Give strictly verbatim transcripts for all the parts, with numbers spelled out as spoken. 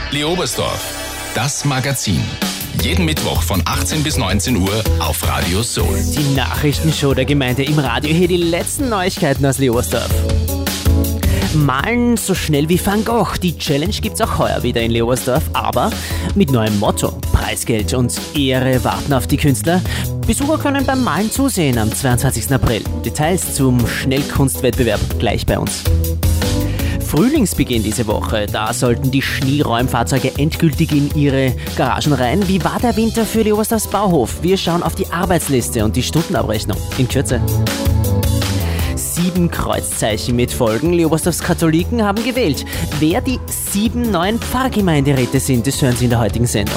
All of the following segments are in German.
Leobersdorf, das Magazin. Jeden Mittwoch von achtzehn bis neunzehn Uhr auf Radio Soul. Die Nachrichtenshow der Gemeinde im Radio. Hier die letzten Neuigkeiten aus Leobersdorf. Malen so schnell wie Van Gogh. Die Challenge gibt's auch heuer wieder in Leobersdorf, aber mit neuem Motto. Preisgeld und Ehre warten auf die Künstler. Besucher können beim Malen zusehen am zweiundzwanzigsten April. Details zum Schnellkunstwettbewerb gleich bei uns. Frühlingsbeginn diese Woche. Da sollten die Schneeräumfahrzeuge endgültig in ihre Garagen rein. Wie war der Winter für Leobersdorfs Bauhof? Wir schauen auf die Arbeitsliste und die Stundenabrechnung in Kürze. Sieben Kreuzzeichen mit Folgen. Leobersdorfs Katholiken haben gewählt. Wer die sieben neuen Pfarrgemeinderäte sind, das hören Sie in der heutigen Sendung.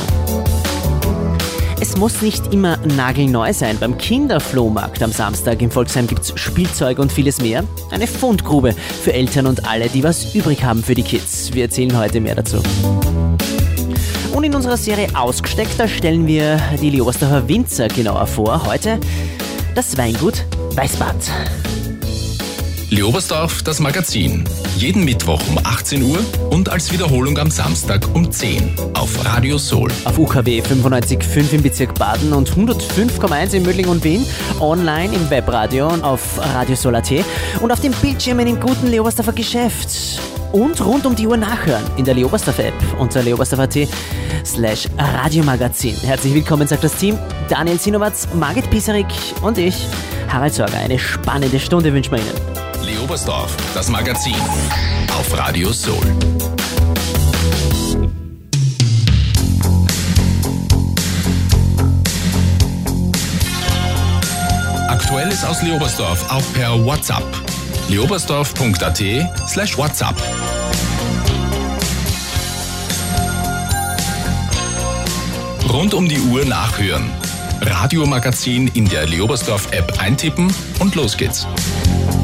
Es muss nicht immer nagelneu sein. Beim Kinderflohmarkt am Samstag im Volksheim gibt's Spielzeug und vieles mehr. Eine Fundgrube für Eltern und alle, die was übrig haben für die Kids. Wir erzählen heute mehr dazu. Und in unserer Serie Ausgesteckt, da stellen wir die Leobersdorfer Winzer genauer vor. Heute das Weingut Weißbad. Leobersdorf, das Magazin. Jeden Mittwoch um achtzehn Uhr und als Wiederholung am Samstag um zehn auf Radio Soul. Auf U K W fünfundneunzig Komma fünf im Bezirk Baden und hundertfünf Komma eins in Mödling und Wien. Online im Webradio und auf Radiosoul Punkt at und auf den Bildschirmen im guten Leobersdorfer Geschäft. Und rund um die Uhr nachhören in der Leobersdorf-App unter leobersdorf Punkt at slash Radiomagazin. Herzlich willkommen, sagt das Team. Daniel Sinowatz, Margit Pisarik und ich, Harald Sorger. Eine spannende Stunde wünschen wir Ihnen. Leobersdorf, das Magazin auf Radio Soul. Aktuelles aus Leobersdorf auch per WhatsApp. leobersdorf Punkt at slash WhatsApp. Rund um die Uhr nachhören. Radiomagazin in der Leobersdorf-App eintippen und los geht's.